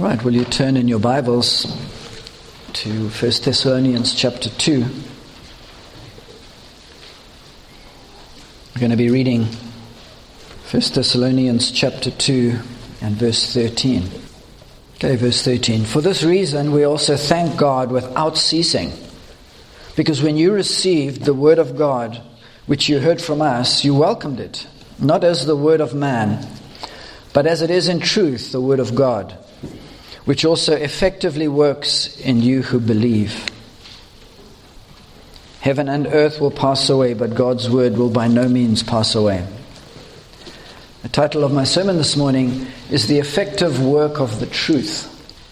Right, will you turn in your Bibles to 1 Thessalonians chapter 2. We're going to be reading 1 Thessalonians chapter 2 and verse 13. Okay, verse 13. For this reason we also thank God without ceasing, because when you received the word of God, which you heard from us, you welcomed it, not as the word of man, but as it is in truth the word of God, which also effectively works in you who believe. Heaven and earth will pass away, but God's word will by no means pass away. The title of my sermon this morning is The Effective Work of the Truth.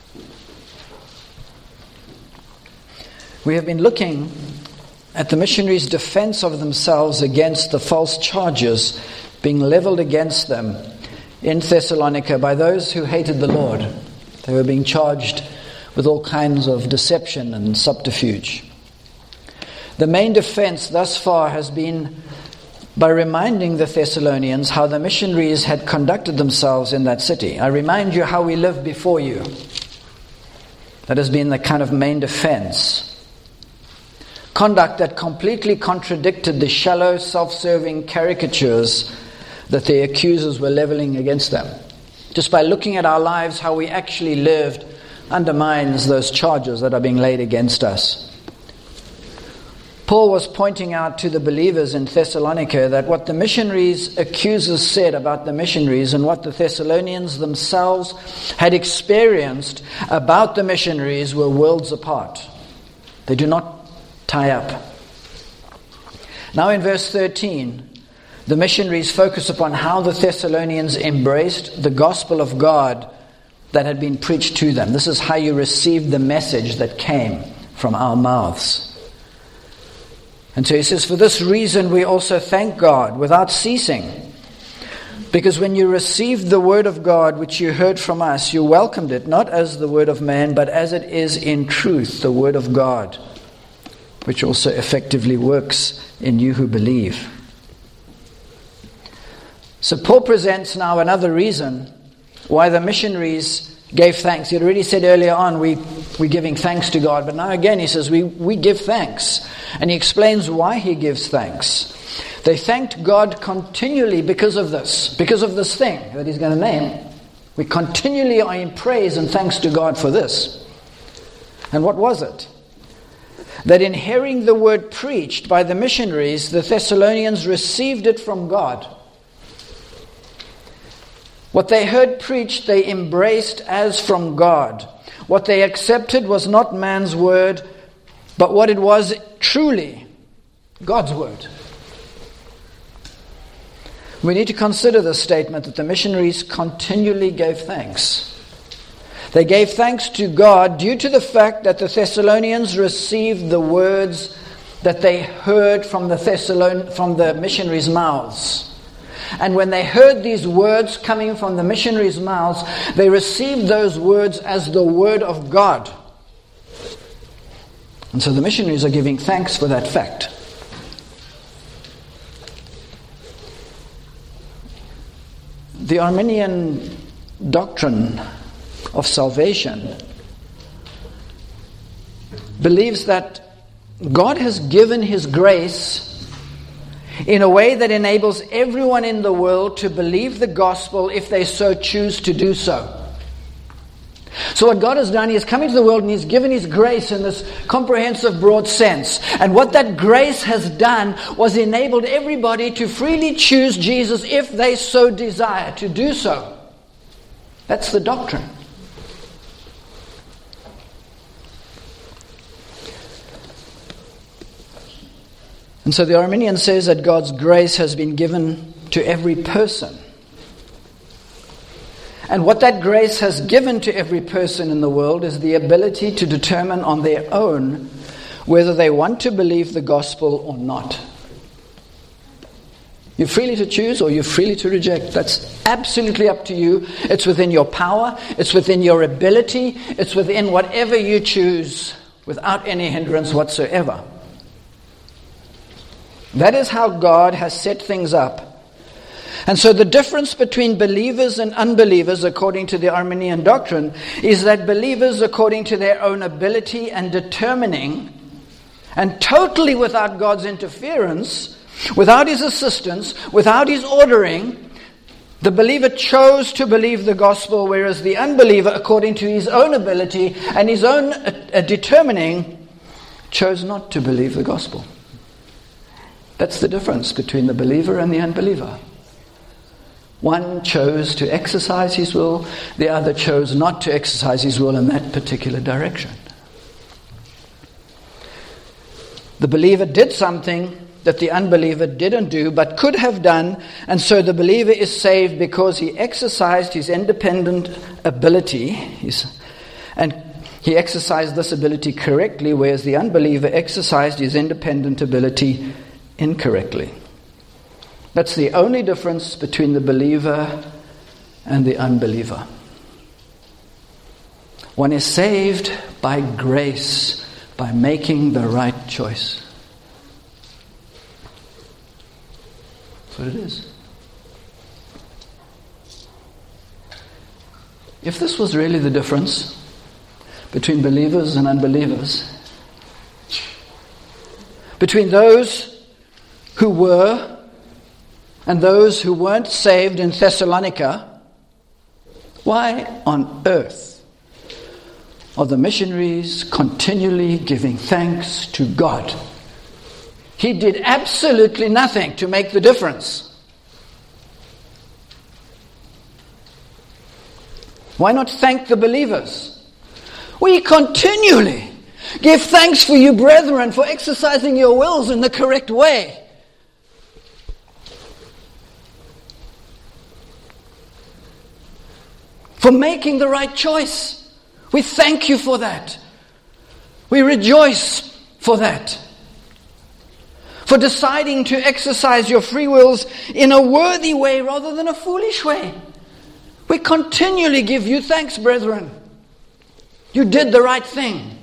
We have been looking at the missionaries' defense of themselves against the false charges being leveled against them in Thessalonica by those who hated the Lord. They were being charged with all kinds of deception and subterfuge. The main defense thus far has been by reminding the Thessalonians how the missionaries had conducted themselves in that city. I remind you how we lived before you. That has been the kind of main defense. Conduct that completely contradicted the shallow, self-serving caricatures that the accusers were leveling against them. Just by looking at our lives, how we actually lived undermines those charges that are being laid against us. Paul was pointing out to the believers in Thessalonica that what the missionaries' accusers said about the missionaries and what the Thessalonians themselves had experienced about the missionaries were worlds apart. They do not tie up. Now in verse 13, the missionaries focus upon how the Thessalonians embraced the gospel of God that had been preached to them. This is how you received the message that came from our mouths. And so he says, for this reason we also thank God without ceasing, because when you received the word of God which you heard from us, you welcomed it, not as the word of man, but as it is in truth, the word of God, which also effectively works in you who believe. So Paul presents now another reason why the missionaries gave thanks. He had already said earlier on, we're giving thanks to God. But now again he says, we give thanks. And he explains why he gives thanks. They thanked God continually because of this thing that he's going to name. We continually are in praise and thanks to God for this. And what was it? That in hearing the word preached by the missionaries, the Thessalonians received it from God. What they heard preached, they embraced as from God. What they accepted was not man's word, but what it was truly, God's word. We need to consider this statement that the missionaries continually gave thanks. They gave thanks to God due to the fact that the Thessalonians received the words that they heard from the missionaries' mouths. And when they heard these words coming from the missionaries' mouths, they received those words as the word of God. And so the missionaries are giving thanks for that fact. The Arminian doctrine of salvation believes that God has given His grace in a way that enables everyone in the world to believe the gospel if they so choose to do so. So what God has done, He has come into the world and He's given His grace in this comprehensive, broad sense. And what that grace has done was enabled everybody to freely choose Jesus if they so desire to do so. That's the doctrine. And so the Arminian says that God's grace has been given to every person. And what that grace has given to every person in the world is the ability to determine on their own whether they want to believe the gospel or not. You're freely to choose or you're freely to reject. That's absolutely up to you. It's within your power. It's within your ability. It's within whatever you choose without any hindrance whatsoever. That is how God has set things up. And so the difference between believers and unbelievers, according to the Arminian doctrine, is that believers, according to their own ability and determining, and totally without God's interference, without His assistance, without His ordering, the believer chose to believe the gospel, whereas the unbeliever, according to his own ability and his own determining, chose not to believe the gospel. That's the difference between the believer and the unbeliever. One chose to exercise his will, the other chose not to exercise his will in that particular direction. The believer did something that the unbeliever didn't do but could have done, and so the believer is saved because he exercised his independent ability, and he exercised this ability correctly, whereas the unbeliever exercised his independent ability incorrectly. That's the only difference between the believer and the unbeliever. One is saved by grace, by making the right choice. That's what it is. If this was really the difference between believers and unbelievers, between those who were and those who weren't saved in Thessalonica, why on earth are the missionaries continually giving thanks to God? He did absolutely nothing to make the difference. Why not thank the believers? We continually give thanks for you, brethren, for exercising your wills in the correct way. For making the right choice. We thank you for that. We rejoice for that. For deciding to exercise your free wills in a worthy way rather than a foolish way. We continually give you thanks, brethren. You did the right thing.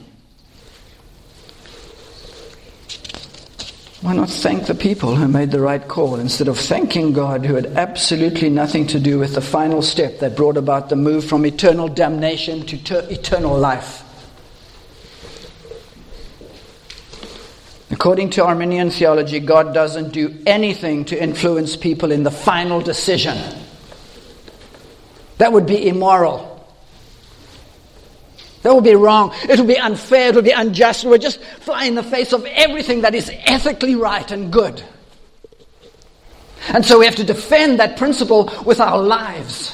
Why not thank the people who made the right call instead of thanking God, who had absolutely nothing to do with the final step that brought about the move from eternal damnation to eternal life? According to Arminian theology, God doesn't do anything to influence people in the final decision. That would be immoral. That would be wrong. It would be unfair. It would be unjust. It would just fly in the face of everything that is ethically right and good. And so we have to defend that principle with our lives.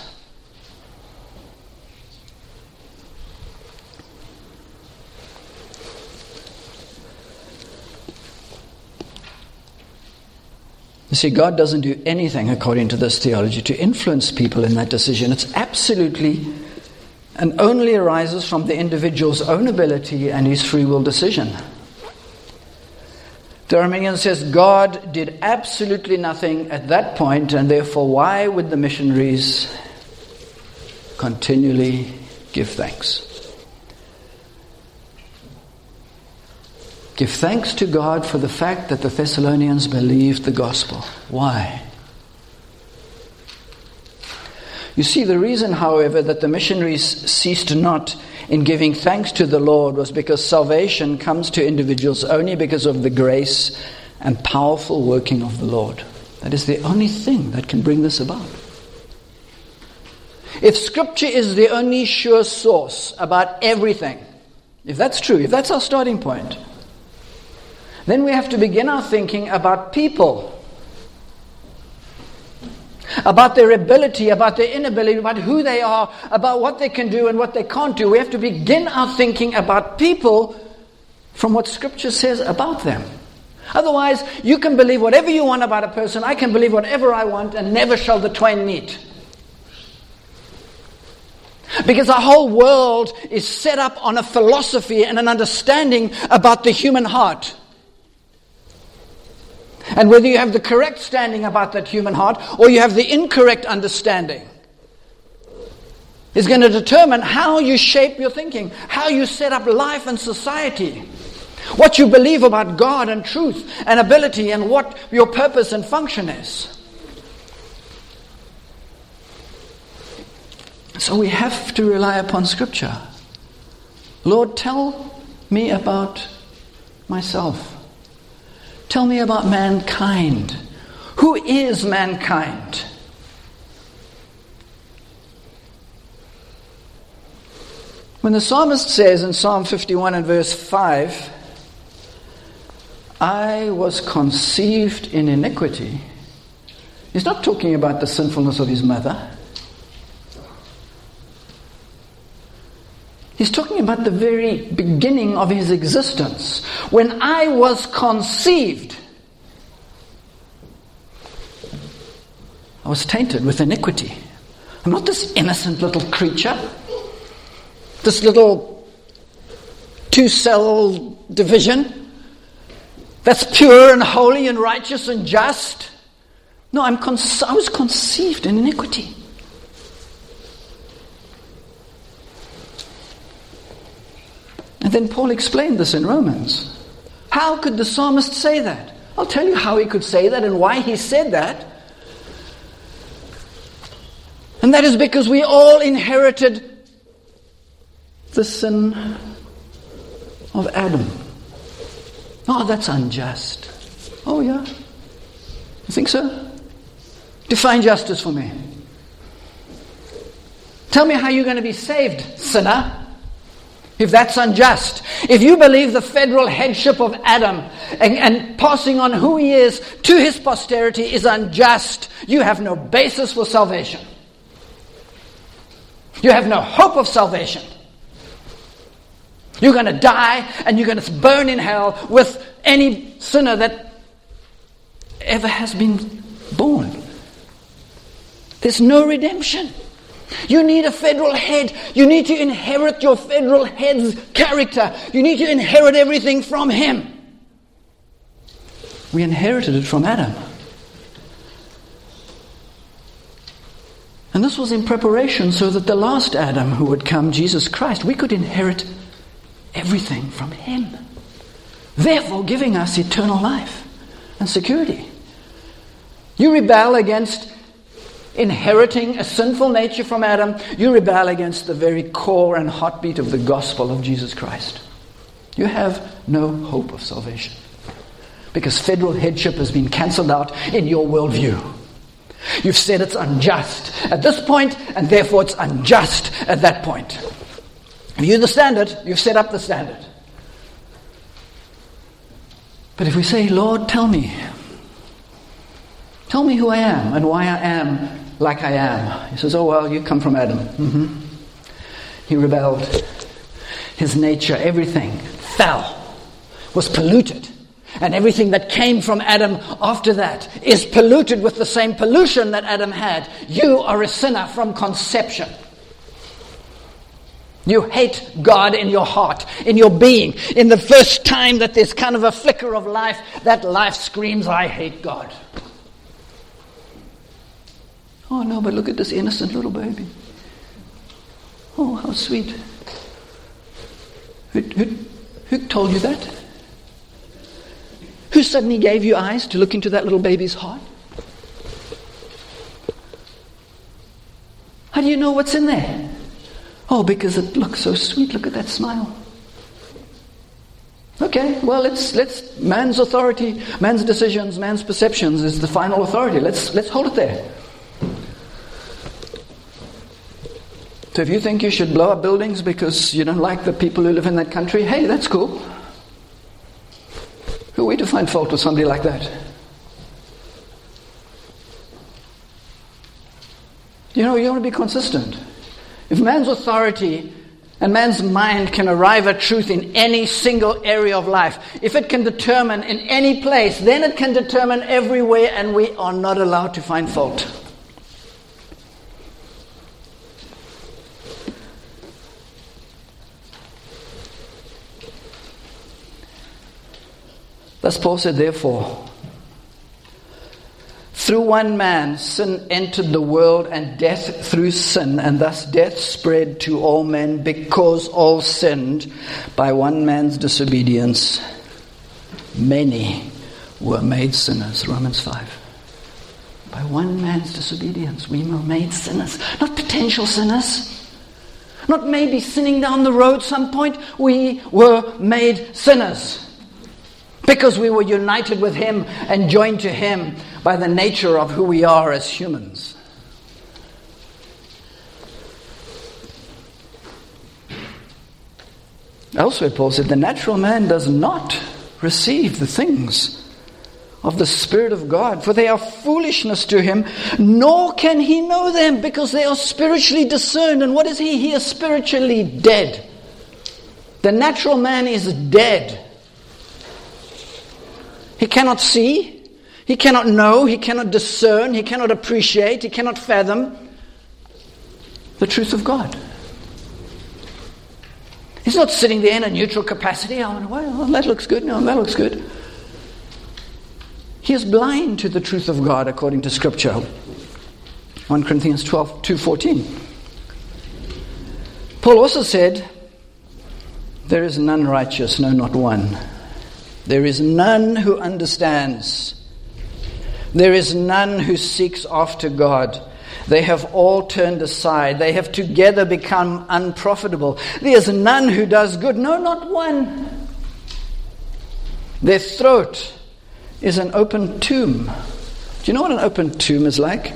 You see, God doesn't do anything, according to this theology, to influence people in that decision. It's absolutely and only arises from the individual's own ability and his free will decision. The Arminian says God did absolutely nothing at that point, and therefore why would the missionaries continually give thanks? Give thanks to God for the fact that the Thessalonians believed the gospel. Why? You see, the reason, however, that the missionaries ceased not in giving thanks to the Lord was because salvation comes to individuals only because of the grace and powerful working of the Lord. That is the only thing that can bring this about. If Scripture is the only sure source about everything, if that's true, if that's our starting point, then we have to begin our thinking about people. About their ability, about their inability, about who they are, about what they can do and what they can't do. We have to begin our thinking about people from what Scripture says about them. Otherwise, you can believe whatever you want about a person, I can believe whatever I want, and never shall the twain meet. Because our whole world is set up on a philosophy and an understanding about the human heart. And whether you have the correct standing about that human heart or you have the incorrect understanding is going to determine how you shape your thinking, how you set up life and society, what you believe about God and truth and ability, and what your purpose and function is. So we have to rely upon Scripture. Lord, tell me about myself. Tell me about mankind. Who is mankind? When the psalmist says in Psalm 51 and verse 5, I was conceived in iniquity, he's not talking about the sinfulness of his mother. He's talking about the very beginning of his existence. When I was conceived, I was tainted with iniquity. I'm not this innocent little creature, this little 2-cell division that's pure and holy and righteous and just. No, I was conceived in iniquity. And then Paul explained this in Romans. How could the psalmist say that? I'll tell you how he could say that and why he said that. And that is because we all inherited the sin of Adam. Oh, that's unjust. Oh, yeah? You think so? Define justice for me. Tell me how you're going to be saved, sinner. If that's unjust, if you believe the federal headship of Adam and passing on who he is to his posterity is unjust, you have no basis for salvation. You have no hope of salvation. You're going to die and you're going to burn in hell with any sinner that ever has been born. There's no redemption. You need a federal head. You need to inherit your federal head's character. You need to inherit everything from him. We inherited it from Adam. And this was in preparation so that the last Adam who would come, Jesus Christ, we could inherit everything from him. Therefore giving us eternal life and security. You rebel against inheriting a sinful nature from Adam, you rebel against the very core and heartbeat of the gospel of Jesus Christ. You have no hope of salvation because federal headship has been cancelled out in your worldview. You've said it's unjust at this point, and therefore it's unjust at that point. If you're the standard, you've set up the standard. But if we say, Lord, tell me who I am and why I am like I am. He says, oh, well, you come from Adam. He rebelled. His nature, everything fell, was polluted. And everything that came from Adam after that is polluted with the same pollution that Adam had. You are a sinner from conception. You hate God in your heart, in your being. In the first time that there's kind of a flicker of life, that life screams, I hate God. Oh no, but look at this innocent little baby. Oh, how sweet. Who told you that? Who suddenly gave you eyes to look into that little baby's heart? How do you know what's in there? Oh, because it looks so sweet. Look at that smile. Okay, well, let's man's authority, man's decisions, man's perceptions is the final authority. Let's hold it there. So if you think you should blow up buildings because you don't like the people who live in that country, hey, that's cool. Who are we to find fault with somebody like that? You know, you want to be consistent. If man's authority and man's mind can arrive at truth in any single area of life, if it can determine in any place, then it can determine everywhere, and we are not allowed to find fault. Thus Paul said, therefore, through one man sin entered the world, and death through sin, and thus death spread to all men because all sinned. By one man's disobedience, many were made sinners. Romans 5. By one man's disobedience, we were made sinners. Not potential sinners. Not maybe sinning down the road some point. We were made sinners. Because we were united with Him and joined to Him by the nature of who we are as humans. Elsewhere, Paul said, the natural man does not receive the things of the Spirit of God, for they are foolishness to him, nor can he know them, because they are spiritually discerned. And what is he? He is spiritually dead. The natural man is dead. He cannot see, he cannot know, he cannot discern, he cannot appreciate, he cannot fathom the truth of God. He's not sitting there in a neutral capacity. Oh, well, that looks good. No, that looks good. He is blind to the truth of God according to Scripture. 1 Corinthians 2:14. Paul also said, there is none righteous, no, not one. There is none who understands. There is none who seeks after God. They have all turned aside. They have together become unprofitable. There is none who does good, no, not one. Their throat is an open tomb. Do you know what an open tomb is like?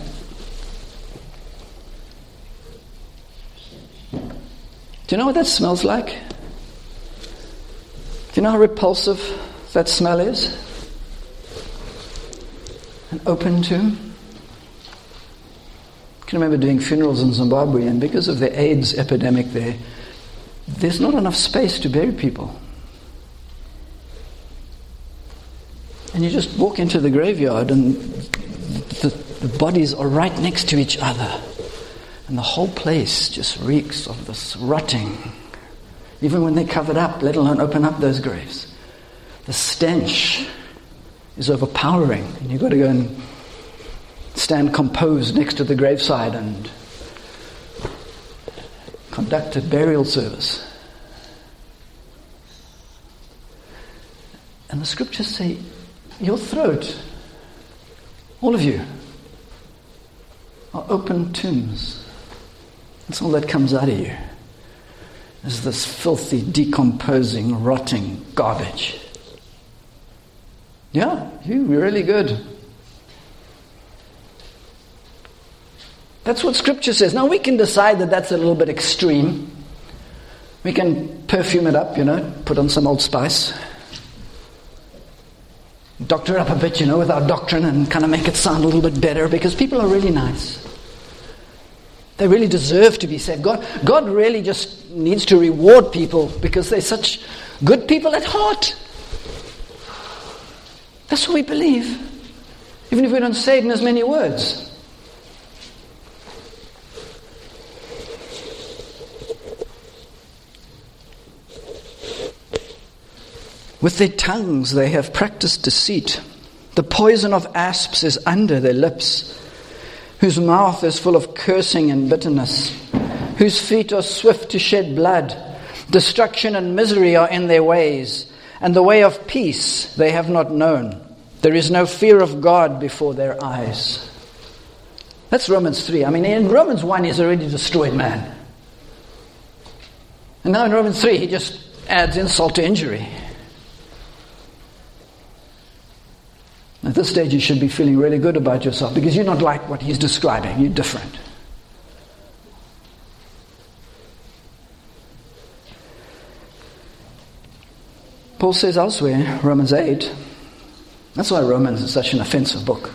Do you know what that smells like? Do you know how repulsive that smell is? An open tomb. I can remember doing funerals in Zimbabwe, and because of the AIDS epidemic there's not enough space to bury people. And you just walk into the graveyard and the bodies are right next to each other. And the whole place just reeks of this rotting. Even when they're covered up, let alone open up those graves. The stench is overpowering. And you've got to go and stand composed next to the graveside and conduct a burial service. And the scriptures say, your throat, all of you, are open tombs. That's all that comes out of you. Is this filthy, decomposing, rotting garbage. Yeah, you're really good. That's what Scripture says. Now we can decide that that's a little bit extreme. We can perfume it up, put on some Old Spice. Doctor it up a bit, with our doctrine and kind of make it sound a little bit better, because people are really nice. They really deserve to be saved. God really just needs to reward people because they're such good people at heart. That's what we believe, even if we don't say it in as many words. With their tongues they have practiced deceit. The poison of asps is under their lips, whose mouth is full of cursing and bitterness, whose feet are swift to shed blood. Destruction and misery are in their ways, and the way of peace they have not known. There is no fear of God before their eyes. That's Romans 3. In Romans 1 he's already destroyed man. And now in Romans 3 he just adds insult to injury. At this stage you should be feeling really good about yourself, because you're not like what he's describing. You're different. Paul says elsewhere, Romans 8, that's why Romans is such an offensive book.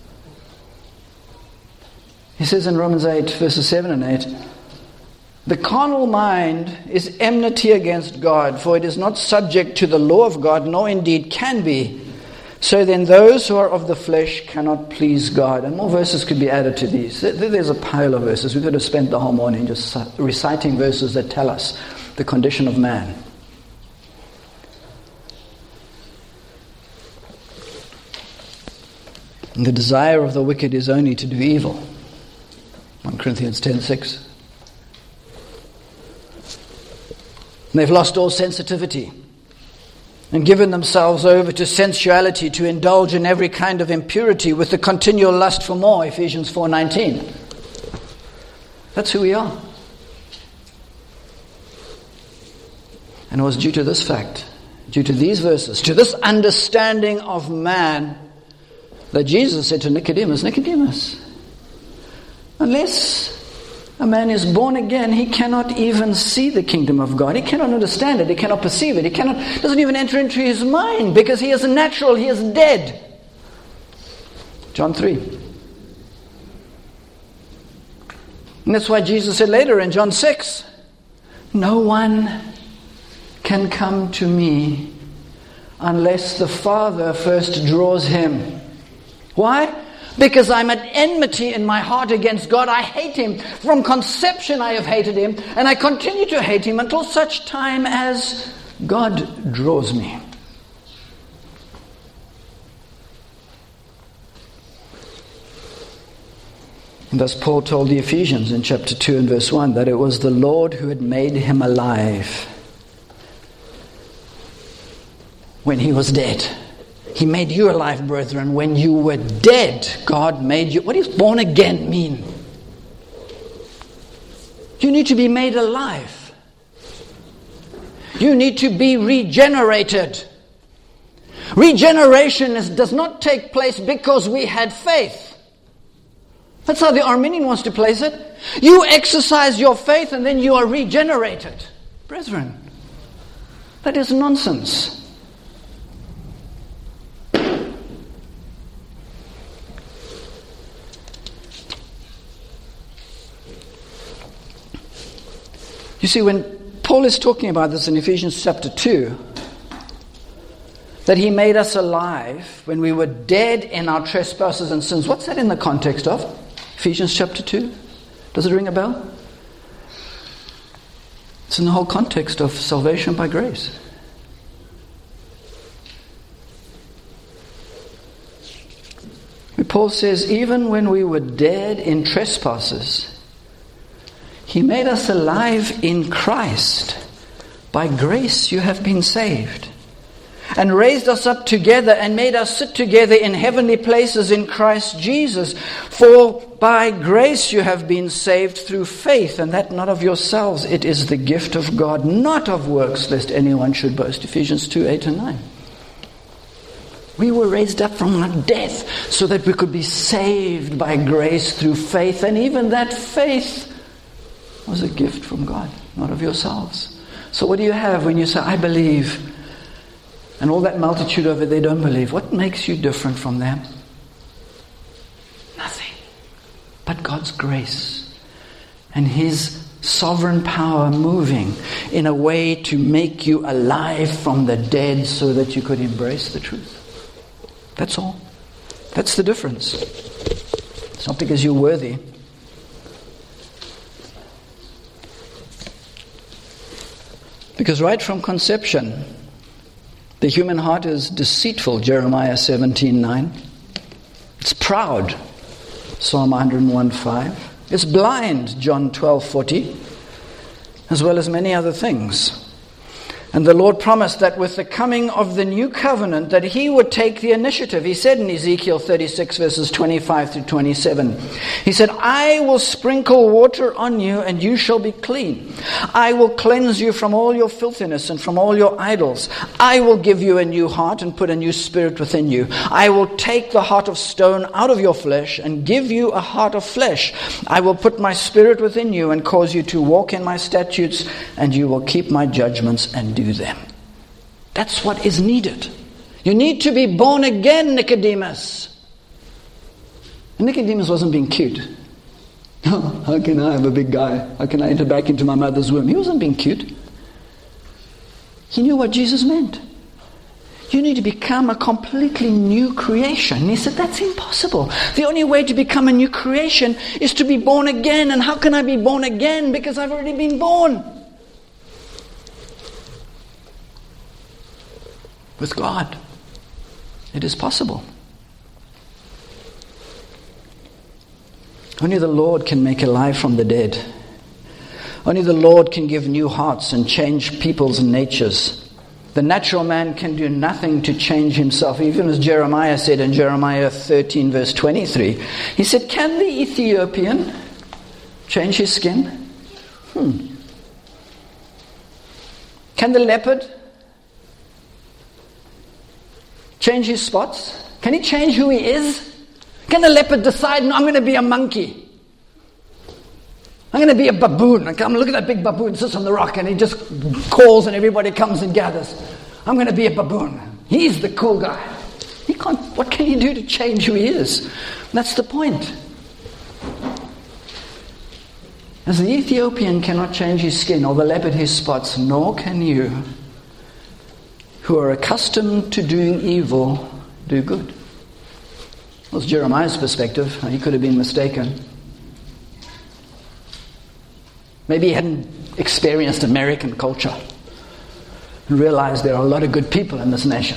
He says in Romans 8, verses 7 and 8, the carnal mind is enmity against God, for it is not subject to the law of God, nor indeed can be. So then those who are of the flesh cannot please God. And more verses could be added to these. There's a pile of verses. We could have spent the whole morning just reciting verses that tell us the condition of man. And the desire of the wicked is only to do evil. 1 Corinthians 10:6. They've lost all sensitivity. and given themselves over to sensuality, to indulge in every kind of impurity with the continual lust for more, Ephesians 4:19. That's who we are. And it was due to this fact, due to these verses, to this understanding of man, that Jesus said to Nicodemus, Nicodemus, unless a man is born again, he cannot even see the kingdom of God. He cannot understand it. He cannot perceive it. Doesn't even enter into his mind because he is natural. He is dead. John 3. And that's why Jesus said later in John 6, no one can come to me unless the Father first draws him. Why? Because I'm at enmity in my heart against God. I hate him. From conception I have hated him, and I continue to hate him until such time as God draws me. And thus Paul told the Ephesians in chapter 2 and verse 1 that it was the Lord who had made him alive when he was dead. He made you alive, brethren. When you were dead, God made you. What does born again mean? You need to be made alive. You need to be regenerated. Regeneration does not take place because we had faith. That's how the Arminian wants to place it. You exercise your faith and then you are regenerated. Brethren, that is nonsense. You see, when Paul is talking about this in Ephesians chapter 2, that he made us alive when we were dead in our trespasses and sins. What's that in the context of? Ephesians chapter 2? Does it ring a bell? It's in the whole context of salvation by grace. Paul says, even when we were dead in trespasses, he made us alive in Christ. By grace you have been saved. And raised us up together and made us sit together in heavenly places in Christ Jesus. For by grace you have been saved through faith, and that not of yourselves. It is the gift of God, not of works, lest anyone should boast. Ephesians 2:8 and 9. We were raised up from our death so that we could be saved by grace through faith. And even that faith was a gift from God, not of yourselves. So what do you have when you say, I believe, and all that multitude over there don't believe? What makes you different from them? Nothing. But God's grace and His sovereign power moving in a way to make you alive from the dead so that you could embrace the truth. That's all. That's the difference. It's not because you're worthy. Because right from conception, the human heart is deceitful, Jeremiah 17:9. It's proud, Psalm 101:5. It's blind, John 12:40, as well as many other things. And the Lord promised that with the coming of the new covenant, that He would take the initiative. He said in Ezekiel 36 verses 25 through 27, He said, I will sprinkle water on you and you shall be clean. I will cleanse you from all your filthiness and from all your idols. I will give you a new heart and put a new spirit within you. I will take the heart of stone out of your flesh and give you a heart of flesh. I will put my spirit within you and cause you to walk in my statutes, and you will keep my judgments and do them. That's what is needed. You need to be born again, Nicodemus. And Nicodemus wasn't being cute. Oh, how can I have a big guy? How can I enter back into my mother's womb? He wasn't being cute. He knew what Jesus meant. You need to become a completely new creation. And he said, that's impossible. The only way to become a new creation is to be born again. And how can I be born again? Because I've already been born. With God, it is possible. Only the Lord can make alive from the dead. Only the Lord can give new hearts and change people's natures. The natural man can do nothing to change himself. Even as Jeremiah said in Jeremiah 13 verse 23, he said, can the Ethiopian change his skin? Can the leopard change his spots? Can he change who he is? Can the leopard decide, no, I'm going to be a monkey? I'm going to be a baboon. And come look at that big baboon sits on the rock and he just calls and everybody comes and gathers. I'm going to be a baboon. He's the cool guy. He can't. What can he do to change who he is? That's the point. As the Ethiopian cannot change his skin or the leopard his spots, nor can you, who are accustomed to doing evil, do good. That was Jeremiah's perspective. He could have been mistaken. Maybe he hadn't experienced American culture and realized there are a lot of good people in this nation.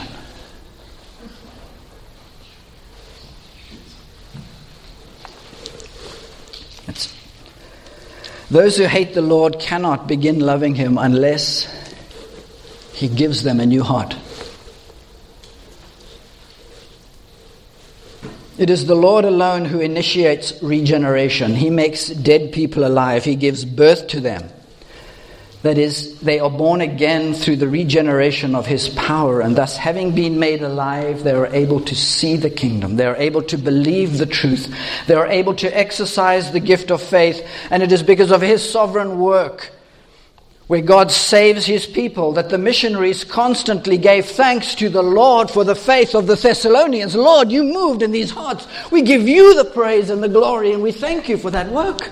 Those who hate the Lord cannot begin loving Him unless He gives them a new heart. It is the Lord alone who initiates regeneration. He makes dead people alive. He gives birth to them. That is, they are born again through the regeneration of His power, and thus, having been made alive, they are able to see the kingdom. They are able to believe the truth. They are able to exercise the gift of faith, and it is because of His sovereign work, where God saves His people, that the missionaries constantly gave thanks to the Lord for the faith of the Thessalonians. Lord, you moved in these hearts. We give you the praise and the glory, and we thank you for that work.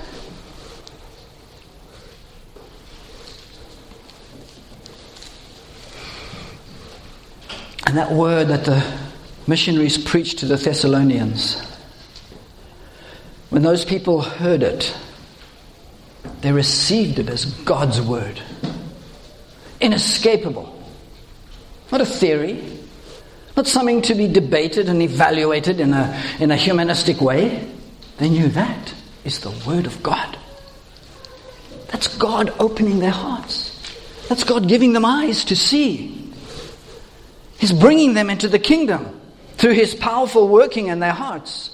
And that word that the missionaries preached to the Thessalonians, when those people heard it, they received it as God's word. Inescapable. Not a theory. Not something to be debated and evaluated in a humanistic way. They knew that is the word of God. That's God opening their hearts. That's God giving them eyes to see. He's bringing them into the kingdom through His powerful working in their hearts.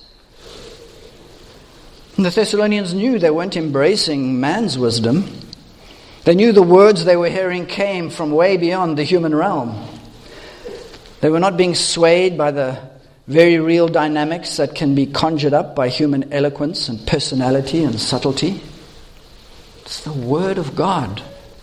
And the Thessalonians knew they weren't embracing man's wisdom. They knew the words they were hearing came from way beyond the human realm. They were not being swayed by the very real dynamics that can be conjured up by human eloquence and personality and subtlety. It's the Word of God.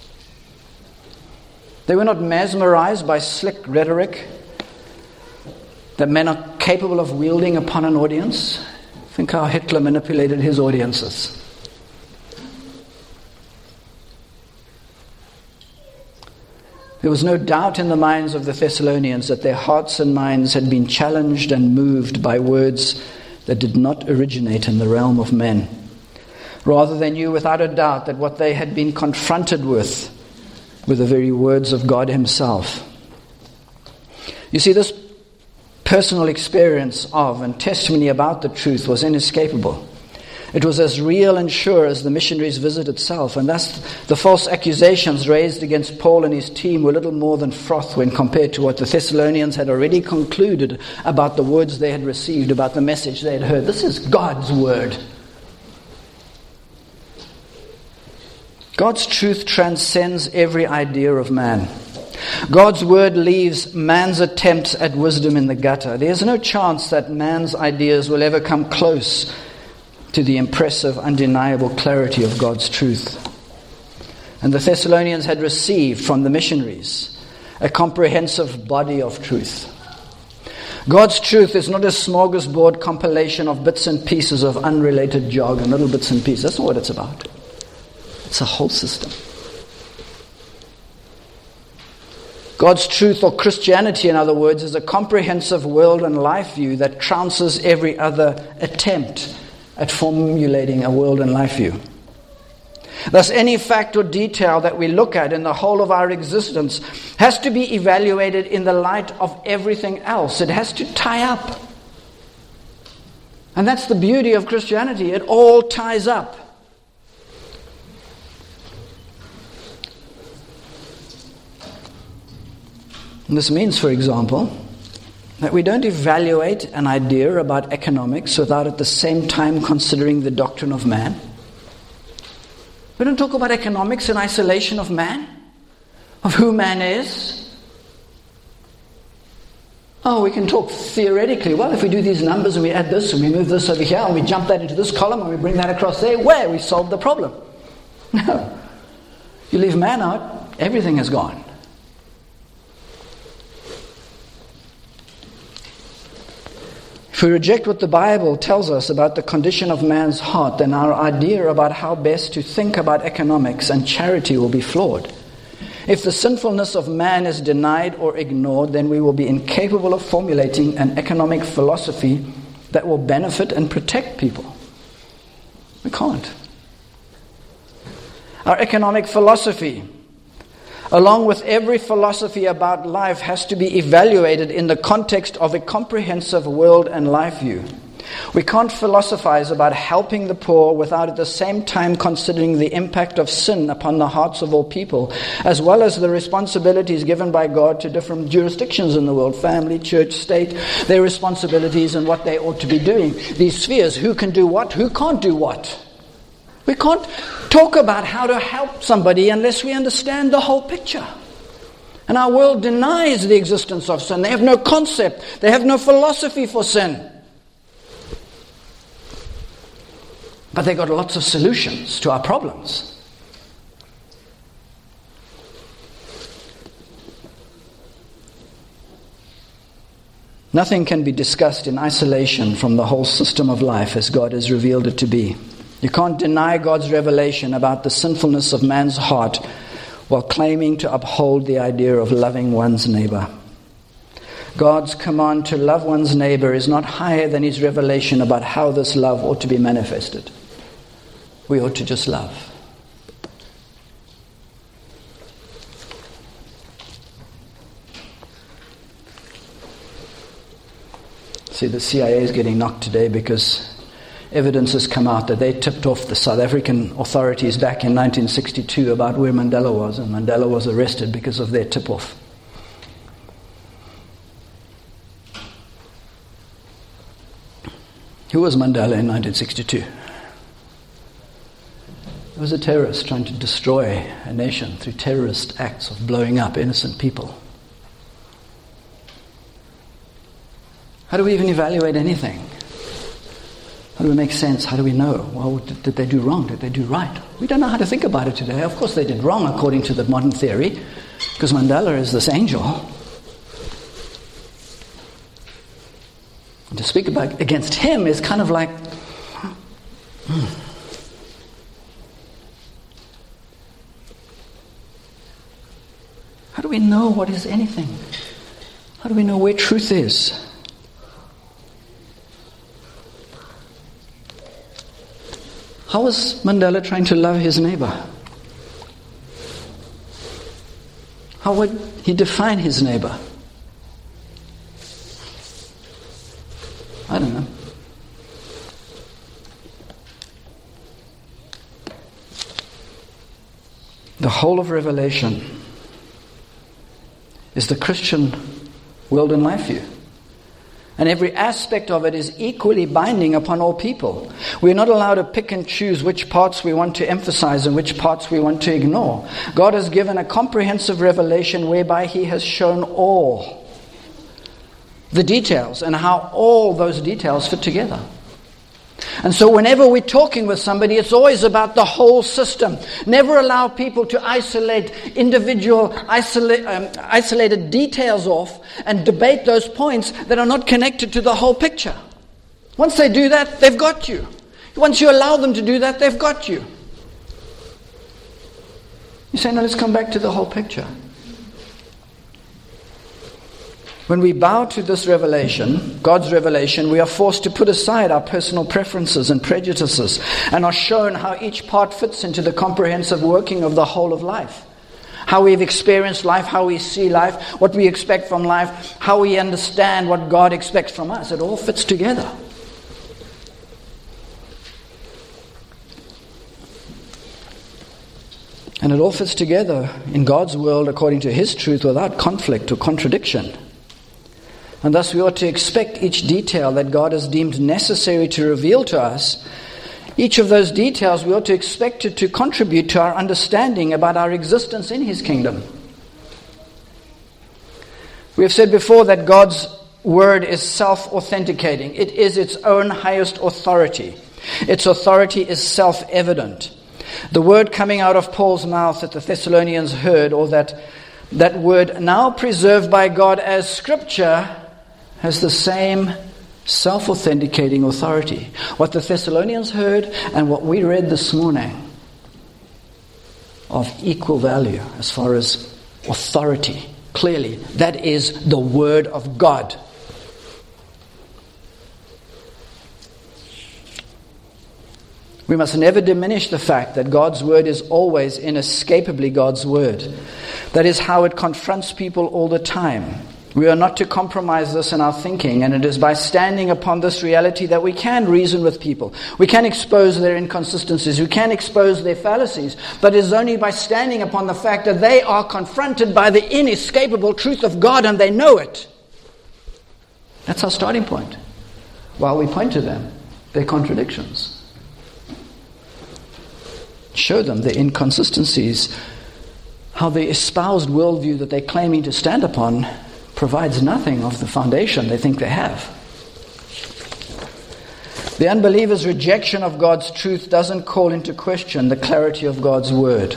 They were not mesmerized by slick rhetoric that men are capable of wielding upon an audience. Think how Hitler manipulated his audiences. There was no doubt in the minds of the Thessalonians that their hearts and minds had been challenged and moved by words that did not originate in the realm of men. Rather, they knew without a doubt that what they had been confronted with were the very words of God Himself. You see, this personal experience of and testimony about the truth was inescapable. It was as real and sure as the missionary's visit itself, and thus the false accusations raised against Paul and his team were little more than froth when compared to what the Thessalonians had already concluded about the words they had received, about the message they had heard. This is God's word. God's truth transcends every idea of man. God's word leaves man's attempts at wisdom in the gutter. There's no chance that man's ideas will ever come close to the impressive, undeniable clarity of God's truth. And the Thessalonians had received from the missionaries a comprehensive body of truth. God's truth is not a smorgasbord compilation of bits and pieces of unrelated jargon, little bits and pieces. That's not what it's about. It's a whole system. God's truth, or Christianity in other words, is a comprehensive world and life view that trounces every other attempt at formulating a world and life view. Thus, any fact or detail that we look at in the whole of our existence has to be evaluated in the light of everything else. It has to tie up. And that's the beauty of Christianity. It all ties up. And this means, for example, that we don't evaluate an idea about economics without at the same time considering the doctrine of man. We don't talk about economics in isolation of man, of who man is. Oh, we can talk theoretically. Well, if we do these numbers and we add this and we move this over here and we jump that into this column and we bring that across there, where? We solved the problem. No. You leave man out, everything is gone. If we reject what the Bible tells us about the condition of man's heart, then our idea about how best to think about economics and charity will be flawed. If the sinfulness of man is denied or ignored, then we will be incapable of formulating an economic philosophy that will benefit and protect people. We can't. Our economic philosophy, along with every philosophy about life, has to be evaluated in the context of a comprehensive world and life view. We can't philosophize about helping the poor without at the same time considering the impact of sin upon the hearts of all people, as well as the responsibilities given by God to different jurisdictions in the world, family, church, state, their responsibilities and what they ought to be doing. These spheres, who can do what, who can't do what. We can't talk about how to help somebody unless we understand the whole picture. And our world denies the existence of sin. They have no concept. They have no philosophy for sin. But they've got lots of solutions to our problems. Nothing can be discussed in isolation from the whole system of life as God has revealed it to be. You can't deny God's revelation about the sinfulness of man's heart while claiming to uphold the idea of loving one's neighbor. God's command to love one's neighbor is not higher than his revelation about how this love ought to be manifested. We ought to just love. See, the CIA is getting knocked today because evidence has come out that they tipped off the South African authorities back in 1962 about where Mandela was, and Mandela was arrested because of their tip-off. Who was Mandela in 1962? He was a terrorist trying to destroy a nation through terrorist acts of blowing up innocent people. How do we even evaluate anything? How do we make sense? How do we know? Well, did they do wrong? Did they do right? We don't know how to think about it today. Of course they did wrong according to the modern theory, because Mandela is this angel. And to speak about against him is kind of like... How do we know what is anything? How do we know where truth is? How was Mandela trying to love his neighbor? How would he define his neighbor? I don't know. The whole of Revelation is the Christian world and life view. And every aspect of it is equally binding upon all people. We're not allowed to pick and choose which parts we want to emphasize and which parts we want to ignore. God has given a comprehensive revelation whereby He has shown all the details and how all those details fit together. And so whenever we're talking with somebody, it's always about the whole system. Never allow people to isolate individual, isolated details off and debate those points that are not connected to the whole picture. Once they do that, they've got you. Once you allow them to do that, they've got you. You say, no, let's come back to the whole picture. When we bow to this revelation, God's revelation, we are forced to put aside our personal preferences and prejudices and are shown how each part fits into the comprehensive working of the whole of life. How we've experienced life, how we see life, what we expect from life, how we understand what God expects from us. It all fits together. And it all fits together in God's world according to His truth without conflict or contradiction. And thus we ought to expect each detail that God has deemed necessary to reveal to us. Each of those details we ought to expect it to contribute to our understanding about our existence in His kingdom. We have said before that God's Word is self-authenticating. It is its own highest authority. Its authority is self-evident. The word coming out of Paul's mouth that the Thessalonians heard, or that word now preserved by God as Scripture, has the same self-authenticating authority. What the Thessalonians heard and what we read this morning, of equal value as far as authority. Clearly, that is the Word of God. We must never diminish the fact that God's Word is always inescapably God's Word. That is how it confronts people all the time. We are not to compromise this in our thinking, and it is by standing upon this reality that we can reason with people. We can expose their inconsistencies. We can expose their fallacies. But it is only by standing upon the fact that they are confronted by the inescapable truth of God and they know it. That's our starting point. While we point to them, their contradictions. Show them the inconsistencies, how the espoused worldview that they're claiming to stand upon provides nothing of the foundation they think they have. The unbeliever's rejection of God's truth doesn't call into question the clarity of God's word,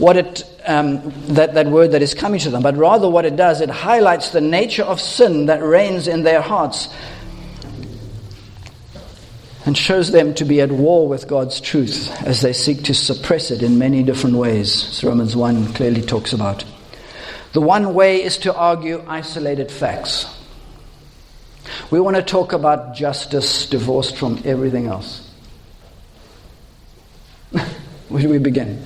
that word that is coming to them, but rather what it does, it highlights the nature of sin that reigns in their hearts and shows them to be at war with God's truth as they seek to suppress it in many different ways, as Romans 1 clearly talks about. The one way is to argue isolated facts. We want to talk about justice divorced from everything else. Where do we begin?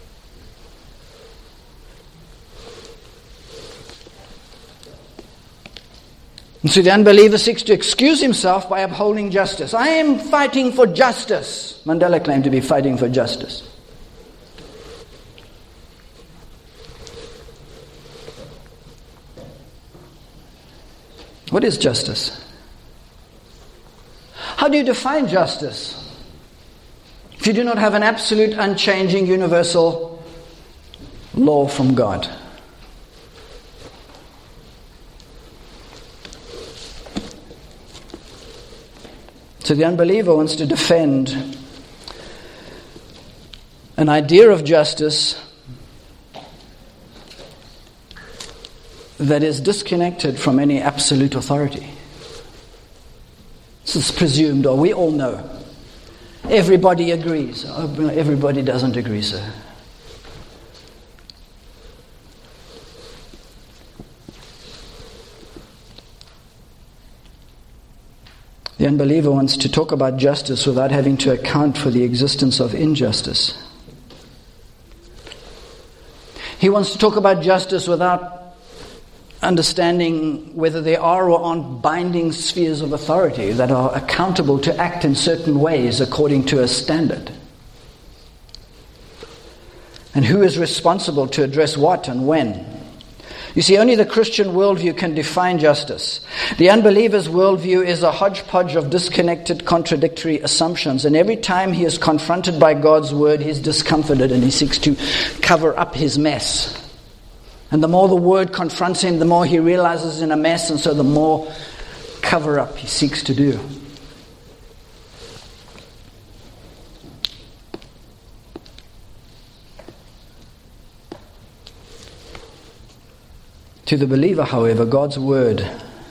And so the unbeliever seeks to excuse himself by upholding justice. I am fighting for justice. Mandela claimed to be fighting for justice. What is justice? How do you define justice if you do not have an absolute, unchanging, universal law from God? So the unbeliever wants to defend an idea of justice that is disconnected from any absolute authority. This is presumed, or we all know. Everybody agrees. Oh, everybody doesn't agree, sir. The unbeliever wants to talk about justice without having to account for the existence of injustice. He wants to talk about justice without understanding whether there are or aren't binding spheres of authority that are accountable to act in certain ways according to a standard. And who is responsible to address what and when. You see, only the Christian worldview can define justice. The unbeliever's worldview is a hodgepodge of disconnected, contradictory assumptions. And every time he is confronted by God's word, he's discomforted and he seeks to cover up his mess. And the more the word confronts him, the more he realizes he's in a mess, and so the more cover up he seeks to do. To the believer, however, God's word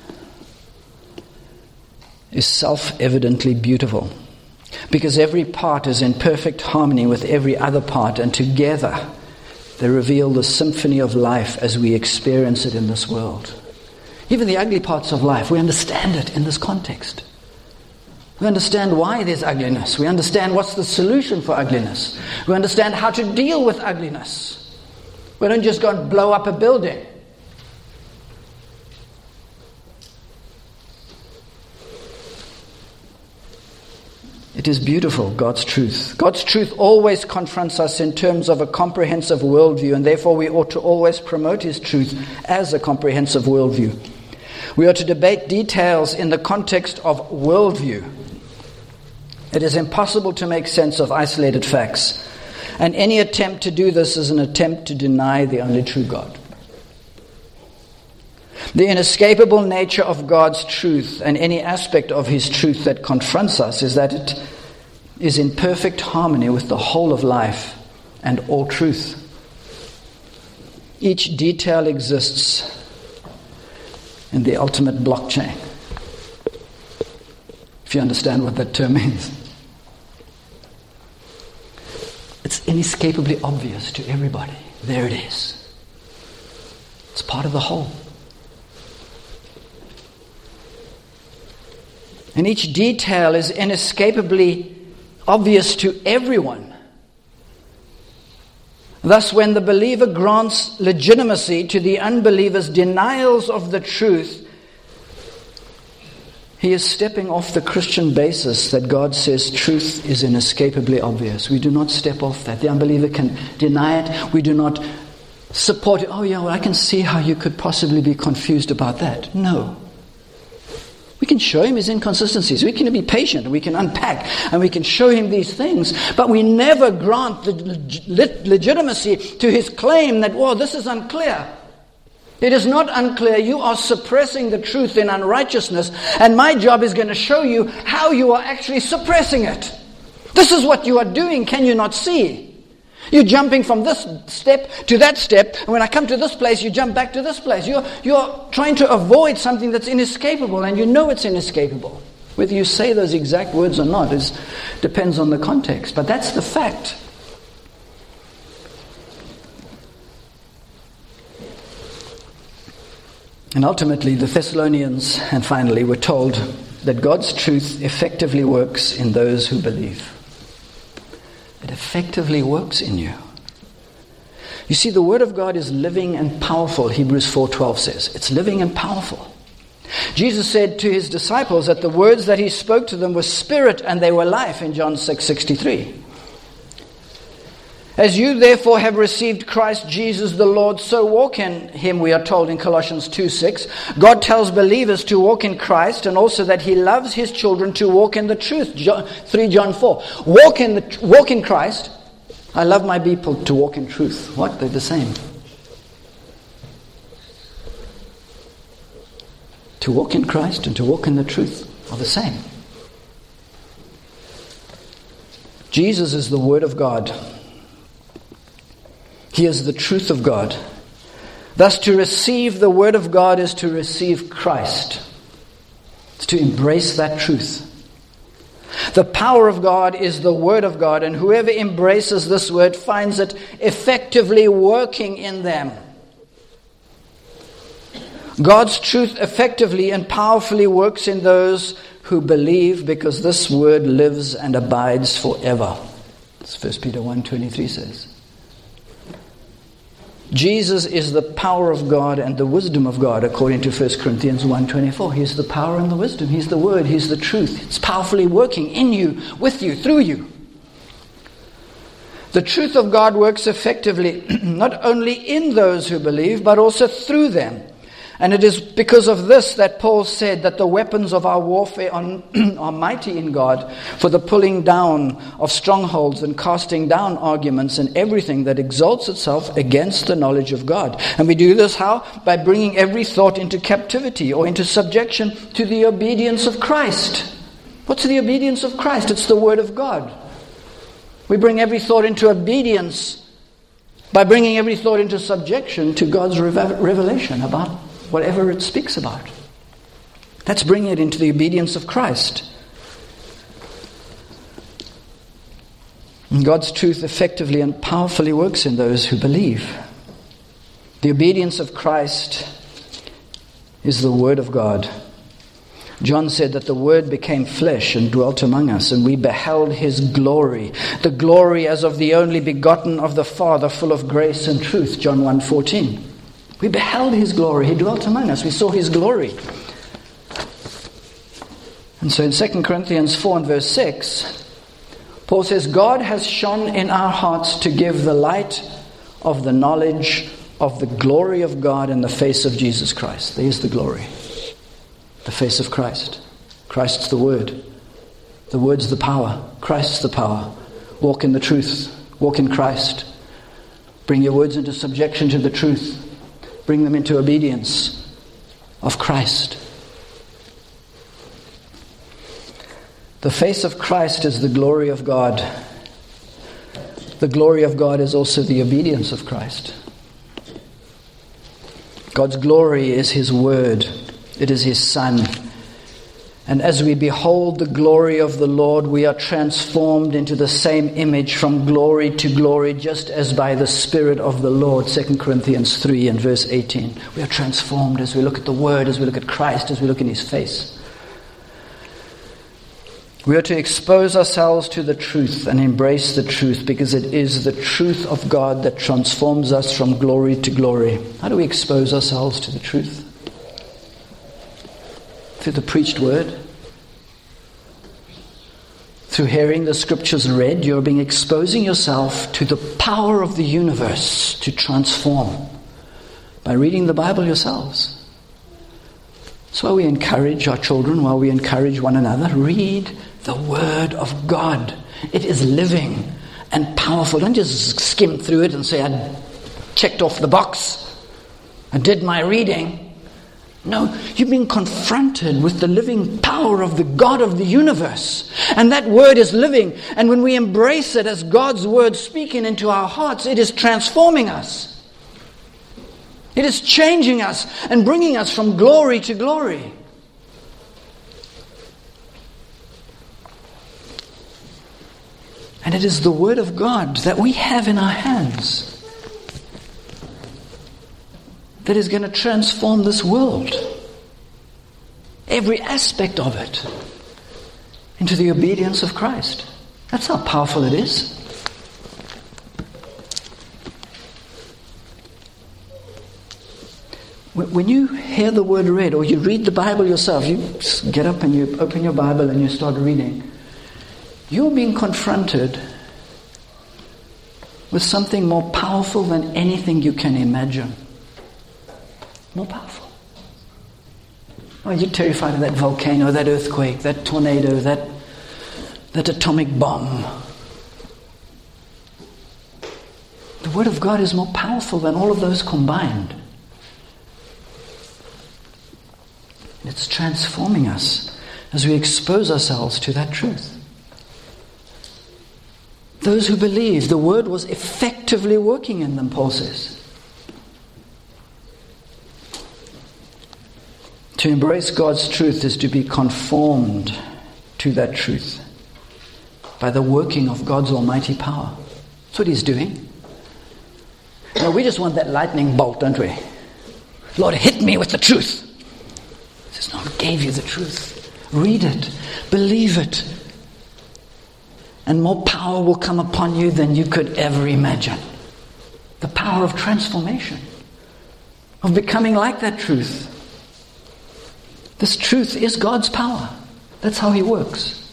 is self-evidently beautiful, because every part is in perfect harmony with every other part, and together they reveal the symphony of life as we experience it in this world. Even the ugly parts of life, we understand it in this context. We understand why there's ugliness. We understand what's the solution for ugliness. We understand how to deal with ugliness. We don't just go and blow up a building. It is beautiful, God's truth. God's truth always confronts us in terms of a comprehensive worldview, and therefore we ought to always promote His truth as a comprehensive worldview. We are to debate details in the context of worldview. It is impossible to make sense of isolated facts, and any attempt to do this is an attempt to deny the only true God. The inescapable nature of God's truth and any aspect of His truth that confronts us is that it is in perfect harmony with the whole of life and all truth. Each detail exists in the ultimate blockchain, if you understand what that term means. It's inescapably obvious to everybody. There it is. It's part of the whole. And each detail is inescapably obvious to everyone. Thus, when the believer grants legitimacy to the unbeliever's denials of the truth, he is stepping off the Christian basis that God says truth is inescapably obvious. We do not step off that. The unbeliever can deny it. We do not support it. Oh yeah, well, I can see how you could possibly be confused about that. No. We can show him his inconsistencies. We can be patient. We can unpack. And we can show him these things. But we never grant the legitimacy to his claim that, whoa, this is unclear. It is not unclear. You are suppressing the truth in unrighteousness. And my job is going to show you how you are actually suppressing it. This is what you are doing. Can you not see? You're jumping from this step to that step, and when I come to this place, you jump back to this place. You're trying to avoid something that's inescapable, and you know it's inescapable. Whether you say those exact words or not depends on the context, but that's the fact. And ultimately, the Thessalonians, and finally, were told that God's truth effectively works in those who believe. It effectively works in you. You see, the Word of God is living and powerful, Hebrews 4:12 says. It's living and powerful. Jesus said to his disciples that the words that he spoke to them were spirit and they were life in John 6:63. As you therefore have received Christ Jesus the Lord, so walk in him, we are told in Colossians 2:6. God tells believers to walk in Christ, and also that he loves his children to walk in the truth. 3 John 4. Walk in Christ. I love my people to walk in truth. What? They're the same. To walk in Christ and to walk in the truth are the same. Jesus is the Word of God. He is the truth of God. Thus, to receive the Word of God is to receive Christ. It's to embrace that truth. The power of God is the Word of God, and whoever embraces this Word finds it effectively working in them. God's truth effectively and powerfully works in those who believe, because this Word lives and abides forever. As 1 Peter 1:23 says. Jesus is the power of God and the wisdom of God, according to 1 Corinthians 1:24. He's the power and the wisdom. He's the Word. He's the truth. It's powerfully working in you, with you, through you. The truth of God works effectively not only in those who believe, but also through them. And it is because of this that Paul said that the weapons of our warfare are mighty in God for the pulling down of strongholds and casting down arguments and everything that exalts itself against the knowledge of God. And we do this how? By bringing every thought into captivity or into subjection to the obedience of Christ. What's the obedience of Christ? It's the Word of God. We bring every thought into obedience by bringing every thought into subjection to God's revelation about whatever it speaks about. That's bringing it into the obedience of Christ. And God's truth effectively and powerfully works in those who believe. The obedience of Christ is the Word of God. John said that the Word became flesh and dwelt among us, and we beheld his glory, the glory as of the only begotten of the Father, full of grace and truth, John 1:14. We beheld his glory. He dwelt among us. We saw his glory. And so in 2 Corinthians 4 and verse 6, Paul says, God has shone in our hearts to give the light of the knowledge of the glory of God in the face of Jesus Christ. There's the glory. The face of Christ. Christ's the Word. The Word's the power. Christ's the power. Walk in the truth. Walk in Christ. Bring your words into subjection to the truth. Bring them into obedience of Christ. The face of Christ is the glory of God. The glory of God is also the obedience of Christ. God's glory is His Word. It is His Son. And as we behold the glory of the Lord, we are transformed into the same image from glory to glory, just as by the Spirit of the Lord. 2 Corinthians 3 and verse 18. We are transformed as we look at the Word, as we look at Christ, as we look in His face. We are to expose ourselves to the truth and embrace the truth, because it is the truth of God that transforms us from glory to glory. How do we expose ourselves to the truth? Through the preached word. Through hearing the scriptures read, you're exposing yourself to the power of the universe to transform by reading the Bible yourselves. That's why we encourage our children, while we encourage one another, read the Word of God. It is living and powerful. Don't just skim through it and say, I checked off the box. I did my reading. No, you've been confronted with the living power of the God of the universe. And that Word is living. And when we embrace it as God's Word speaking into our hearts, it is transforming us. It is changing us and bringing us from glory to glory. And it is the Word of God that we have in our hands that is going to transform this world, every aspect of it, into the obedience of Christ. That's how powerful it is. When you hear the Word read, or you read the Bible yourself, you just get up and you open your Bible and you start reading, you're being confronted with something more powerful than anything you can imagine. More powerful. Oh, you're terrified of that volcano, that earthquake, that tornado, that atomic bomb. The Word of God is more powerful than all of those combined. It's transforming us as we expose ourselves to that truth. Those who believe, the Word was effectively working in them, Paul says. To embrace God's truth is to be conformed to that truth by the working of God's almighty power. That's what He's doing. Now, we just want that lightning bolt, don't we? Lord, hit me with the truth. He says, no, I gave you the truth. Read it. Believe it. And more power will come upon you than you could ever imagine. The power of transformation, of becoming like that truth. This truth is God's power. That's how He works.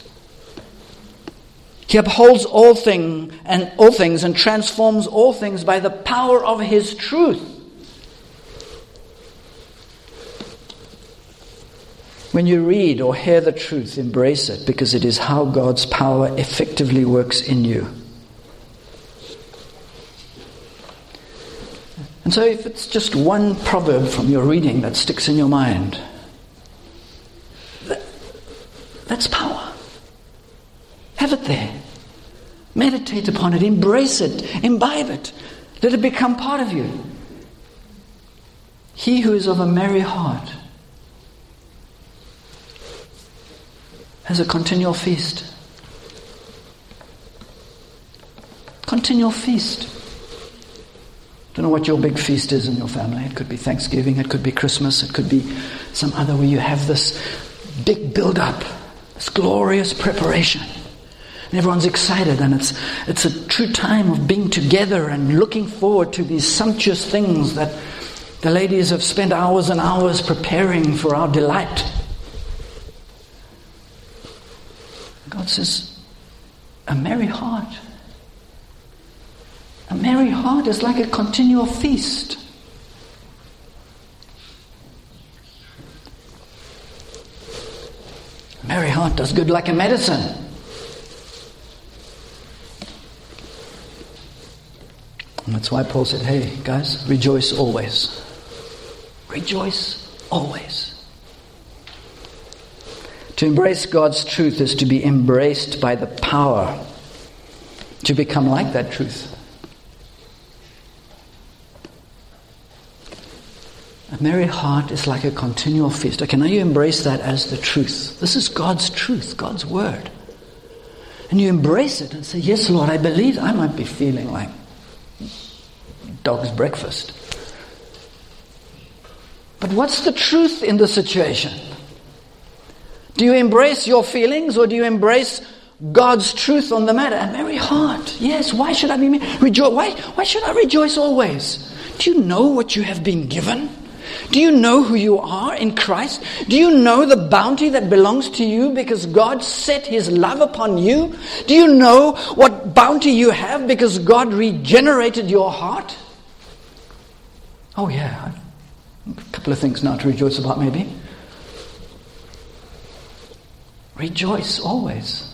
He upholds all things and transforms all things by the power of His truth. When you read or hear the truth, embrace it, because it is how God's power effectively works in you. And so if it's just one proverb from your reading that sticks in your mind, that's power. Have it there. Meditate upon it. Embrace it. Imbibe it. Let it become part of you. He who is of a merry heart has a continual feast. Continual feast. Don't know what your big feast is in your family. It could be Thanksgiving. It could be Christmas. It could be some other where you have this big build-up. This glorious preparation. And everyone's excited, and it's a true time of being together and looking forward to these sumptuous things that the ladies have spent hours and hours preparing for our delight. God says, A merry heart. A merry heart is like a continual feast. A merry heart does good like a medicine. And that's why Paul said, hey, guys, rejoice always. Rejoice always. To embrace God's truth is to be embraced by the power to become like that truth. A merry heart is like a continual feast. Okay, now you embrace that as the truth. This is God's truth, God's word. And you embrace it and say, yes, Lord, I believe. I might be feeling like dog's breakfast. But what's the truth in the situation? Do you embrace your feelings or do you embrace God's truth on the matter? A merry heart. Yes, why should I be rejoice? Why should I rejoice always? Do you know what you have been given? Do you know who you are in Christ? Do you know the bounty that belongs to you because God set His love upon you? Do you know what bounty you have because God regenerated your heart? Oh yeah, a couple of things now to rejoice about maybe. Rejoice always.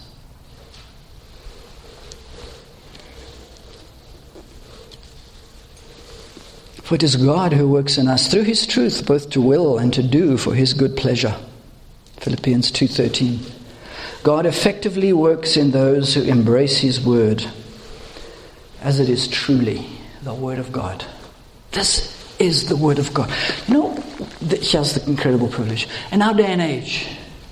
For it is God who works in us through His truth, both to will and to do for His good pleasure. Philippians 2:13. God effectively works in those who embrace His word as it is truly the word of God. This is the word of God. You know, here's the incredible privilege. In our day and age,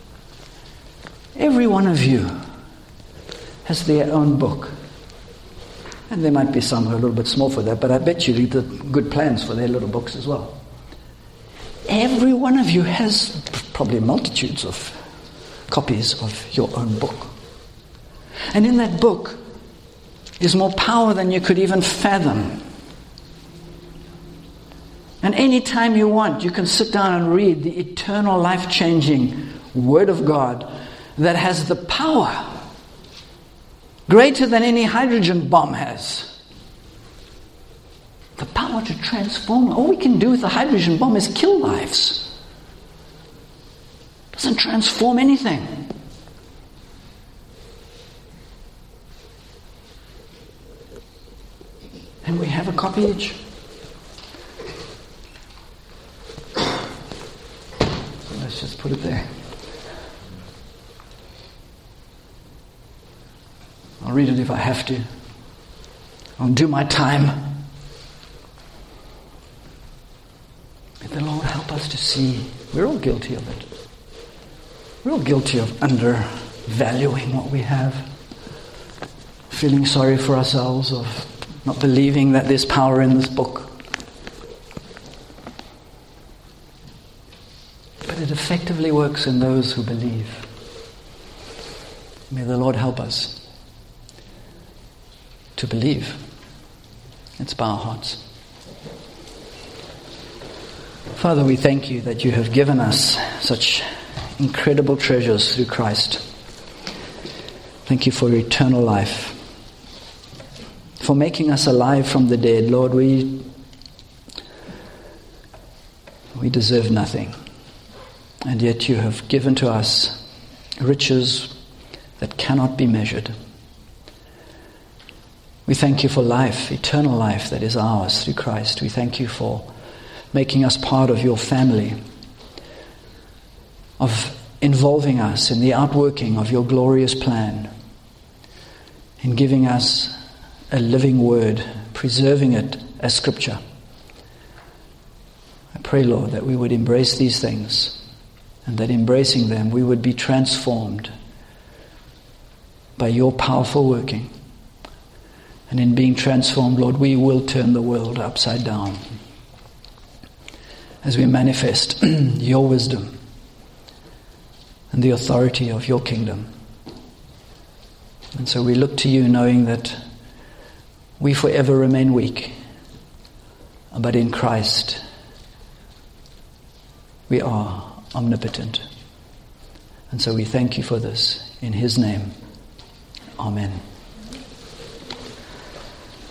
every one of you has their own book. And there might be some who are a little bit small for that, but I bet you read the good plans for their little books as well. Every one of you has probably multitudes of copies of your own book. And in that book is more power than you could even fathom. And any time you want, you can sit down and read the eternal, life-changing Word of God that has the power greater than any hydrogen bomb has. The power to transform. All we can do with the hydrogen bomb is kill lives. It doesn't transform anything. And we have a copy each. So let's just put it there. I'll read it if I have to. I'll do my time. May the Lord help us to see. We're all guilty of it. We're all guilty of undervaluing what we have. Feeling sorry for ourselves, of not believing that there's power in this book. But it effectively works in those who believe. May the Lord help us to believe. Let's bow our hearts. Father, we thank you that you have given us such incredible treasures through Christ. Thank you for eternal life, for making us alive from the dead. Lord, we deserve nothing, and yet you have given to us riches that cannot be measured. We thank you for life, eternal life that is ours through Christ. We thank you for making us part of your family, of involving us in the outworking of your glorious plan, in giving us a living word, preserving it as Scripture. I pray, Lord, that we would embrace these things, and that embracing them we would be transformed by your powerful working. And in being transformed, Lord, we will turn the world upside down as we manifest your wisdom and the authority of your kingdom. And so we look to you knowing that we forever remain weak, but in Christ we are omnipotent. And so we thank you for this in His name. Amen.